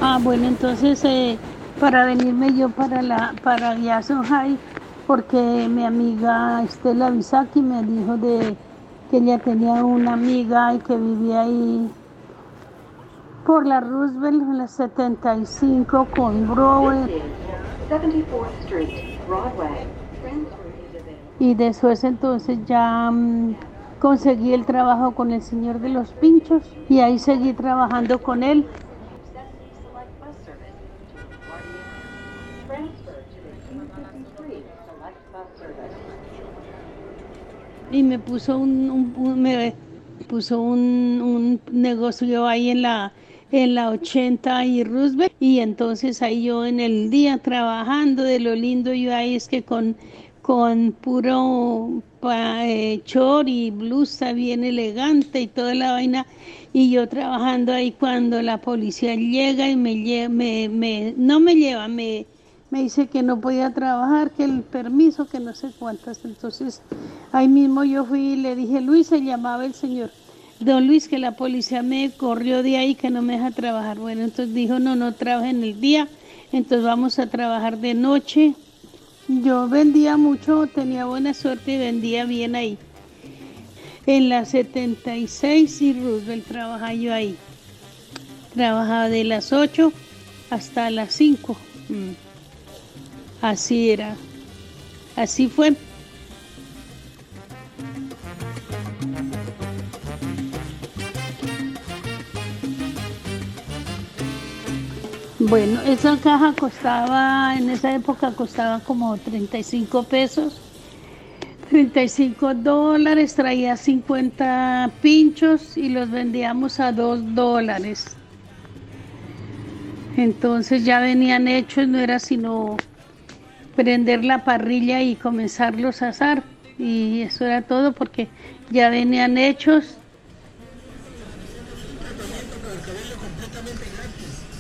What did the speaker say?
Bueno, entonces para venirme yo para allá Songhai, porque mi amiga Estela Bisaki me dijo que ella tenía una amiga y que vivía ahí por la Roosevelt en la 75 con Broadway. 74th Street, Broadway. Y después entonces ya conseguí el trabajo con el señor de los pinchos y ahí seguí trabajando con él. Y me puso me puso un negocio ahí en la 80 y Roosevelt, y entonces ahí yo en el día trabajando de lo lindo, yo ahí es que con puro short y blusa bien elegante y toda la vaina, y yo trabajando ahí cuando la policía llega y no me lleva, me dice que no podía trabajar, que el permiso, que no sé cuántas. Entonces ahí mismo yo fui y le dije, Luis, se llamaba el señor, don Luis, que la policía me corrió de ahí, que no me deja trabajar. Bueno, entonces dijo, no trabaje en el día, entonces vamos a trabajar de noche. Yo vendía mucho, tenía buena suerte y vendía bien ahí. En la 76 y Roosevelt trabajaba yo ahí. Trabajaba de las 8 hasta las 5. Así era, así fue. Bueno, esa caja costaba, en esa época costaba como 35 pesos, $35, traía 50 pinchos y los vendíamos a $2. Entonces ya venían hechos, no era sino prender la parrilla y comenzarlos a asar. Y eso era todo porque ya venían hechos.